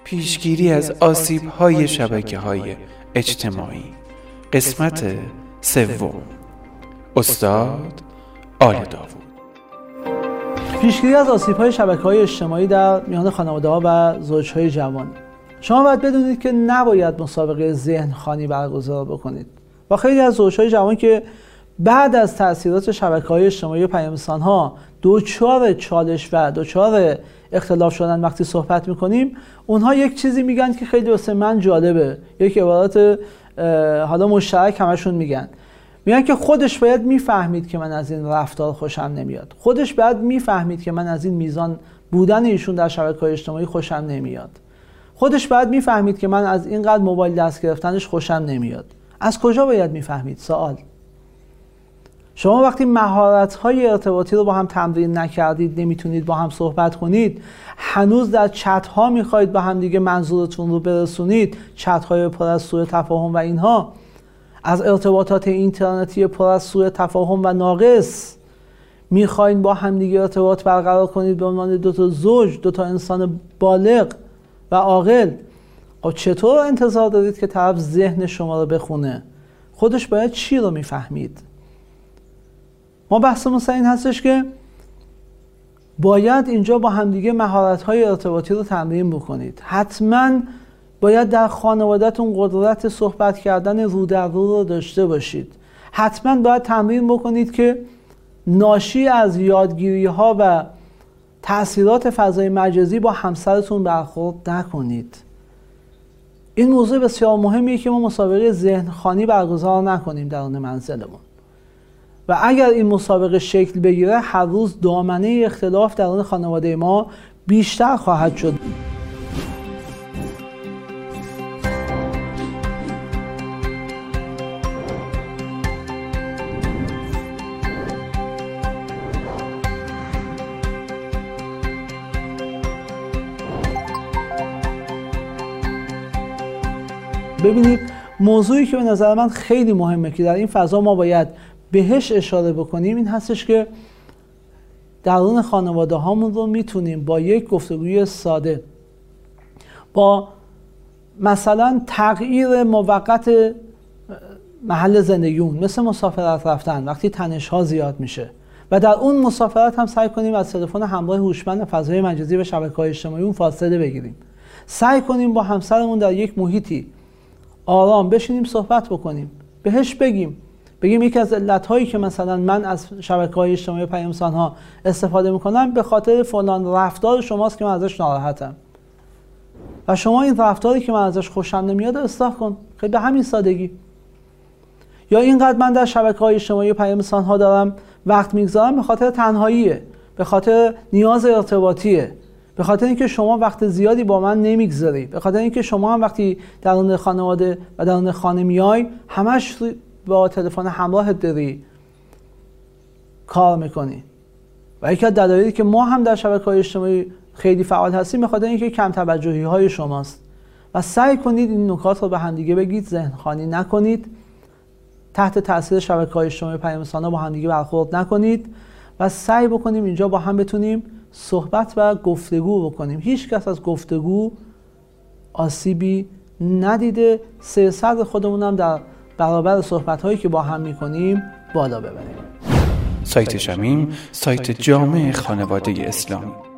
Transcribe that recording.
پیشگیری از آسیب‌های شبکه‌های اجتماعی، قسمت سوم. استاد آل داوود. پیشگیری از آسیب‌های شبکه‌های اجتماعی در میان خانواده‌ها و زوج‌های جوان. شما باید بدونید که نباید مسابقه ذهن‌خوانی برگزار بکنید. و خیلی از زوج‌های جوان که بعد از تأثیرات شبکه‌های اجتماعی و پیام‌رسان‌ها دچار چالش و دچار اختلاف شدن وقتی صحبت می‌کنیم، اونها یک چیزی میگن که خیلی واسه من جالبه. یک عبارت حالا مشترک همشون میگن که خودش باید میفهمید که من از این رفتار خوشم نمیاد. خودش باید میفهمید که من از این میزان بودن ایشون در شبکه‌های اجتماعی خوشم نمیاد. خودش باید میفهمید که من از اینقدر موبایل دست گرفتنش خوشم نمیاد. از کجا باید میفهمید؟ سوال. شما وقتی مهارت‌های ارتباطی رو با هم تمرین نکردید، نمیتونید با هم صحبت کنید، هنوز در چت‌ها میخواید با هم دیگه منظورتون رو برسونید، چت‌های پر از سوء تفاهم و اینها، از ارتباطات اینترنتی پر از سوء تفاهم و ناقص میخواین با هم دیگه ارتباط برقرار کنید به عنوان دو تا زوج، دو تا انسان بالغ و عاقل. خب چطور انتظار دارید که طرف ذهن شما رو بخونه؟ خودش باید چی رو میفهمید؟ ما بحثمون سر این هستش که باید اینجا با همدیگه مهارت‌های ارتباطی رو تمرین بکنید. حتما باید در خانواده‌تون قدرت صحبت کردن رو در رو داشته باشید. حتما باید تمرین بکنید که ناشی از یادگیری‌ها و تأثیرات فضای مجازی با همسرتون برخورد نکنید. این موضوع بسیار مهمیه که ما مسابقه ذهن‌خوانی برگزار نکنیم درون منزلمون. و اگر این مسابقه شکل بگیره، هر روز دامنه اختلاف درون خانواده ما بیشتر خواهد شد. ببینید، موضوعی که به نظر من خیلی مهمه که در این فضا ما باید بهش اشاره بکنیم این هستش که درون خانواده هامون رو میتونیم با یک گفتگوی ساده، با مثلا تغییر موقت محل زندگیمون، مثل مسافرت رفتن وقتی تنش ها زیاد میشه و در اون مسافرت هم سعی کنیم از تلفن همراه هوشمند فضای مجازی و شبکه‌های اجتماعی اون فاصله بگیریم. سعی کنیم با همسرمون در یک محیطی آرام بشینیم صحبت بکنیم، بهش بگیم یکی از علت‌هایی که مثلا من از شبکه‌های اجتماعی و پیام‌رسان‌ها استفاده می‌کنم به خاطر فلان رفتار شماست که من ازش ناراحتم و شما این رفتاری که من ازش خوشم نمیاد اصلاح کن. خیلی به همین سادگی. یا اینقدر من در شبکه‌های اجتماعی و پیام‌رسان‌ها دارم وقت می‌گذارم به خاطر تنهاییه، به خاطر نیاز ارتباطیه، به خاطر اینکه شما وقت زیادی با من نمی‌گذاری، به خاطر اینکه شما هم وقتی درون خانواده و درون خانه میای همش با تلفن همراهت داری کار میکنی. و یکی از دلایلی که ما هم در شبکه‌های اجتماعی خیلی فعال هستیم به خاطر اینکه کم توجهی های شماست. و سعی کنید این نکات رو به هم دیگه بگید، ذهن‌خوانی نکنید، تحت تاثیر شبکه‌های اجتماعی پیام‌رسان‌ها با هم دیگه برخورد نکنید و سعی بکنیم اینجا با هم بتونیم صحبت و گفتگو بکنیم. هیچ کس از گفتگو آسیبی ندیده. سر خودمون هم در برابر صحبت‌هایی که با هم می‌کنیم بالا ببریم. سایت شمیم، سایت جامع خانواده اسلامی.